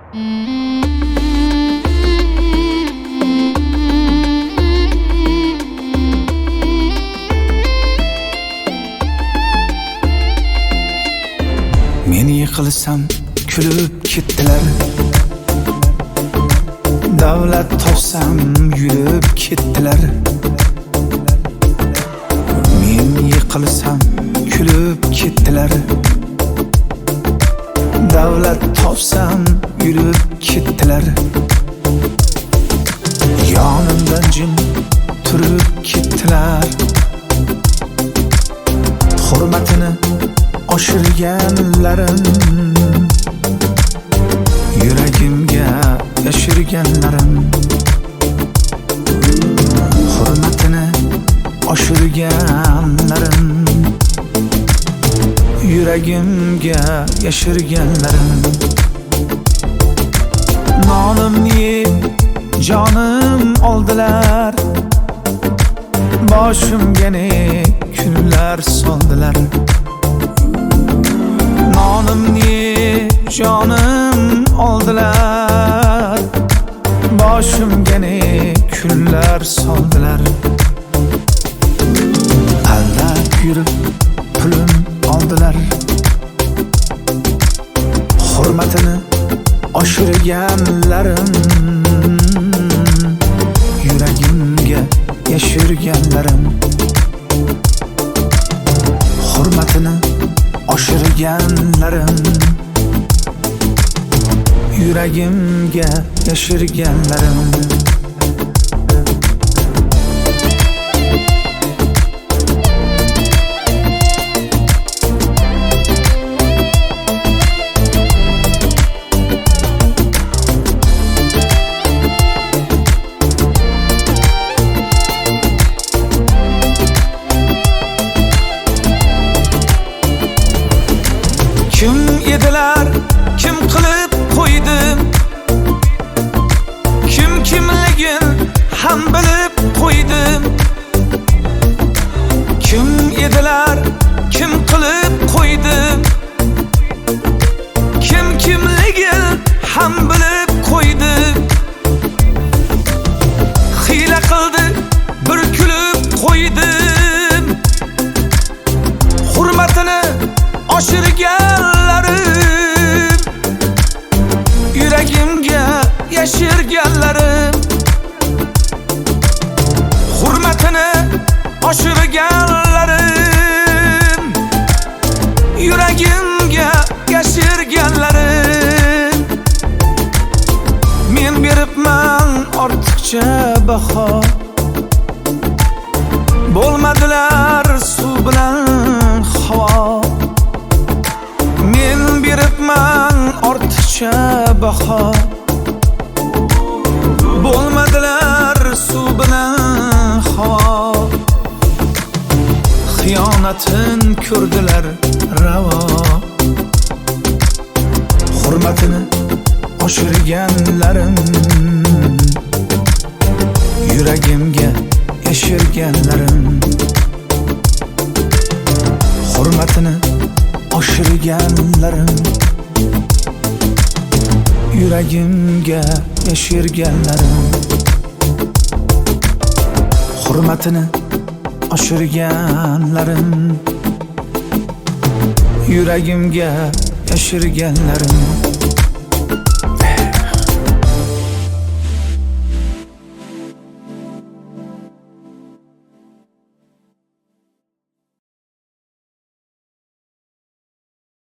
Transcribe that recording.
Men yiqilsam kulib ketdilar, davlat topsam yurib ketdilar. Men yiqilsam kulib ketdilar, davlat topsam yurib ketdilar. Yonimdan jim turib ketdilar, hurmatini oshirganlarim, yuragimga yashirganlarim, hurmatini oshirganlarim, yuragimga yashirganlarim. Nonimni yeb jonim oldilar, boshimga ne kunlar soldilar. Nonimni jonim oldilar, boshimga ne kunlar soldilar. Aldab yurib pulim oldilar, hurmatini oshirganlarim, yuragimga yashirganlarim, hurmatini oshirganlarim, yuragimga yashirganlarim. Kim edilar, kim qilib qo'ydim, kim kimligin ham bilib qo'ydim. Kim edilar, kim qilib qo'ydim, kim kimligin ham bilib qo'ydim. Hiyla qildi, bir kulib qo'ydim, hurmatini oshirganlarim, yuragimga yashirganlarim, hurmatini oshirganlarim, yuragimga yashirganlarim. Men beribman ortiqcha baho, bo'lmadilar suv bilan havo. Men beribman ortiqcha baho, bo'lmadilar suv bilan havo. Xiyonatin ko'rdilar ravo, hurmatini oshirganlarim, yuragimga yashirganlarim, hurmatini oshirganlarim, yuragimga yashirganlarim, hurmatini oshirganlarim, yuragimga yashirganlarim.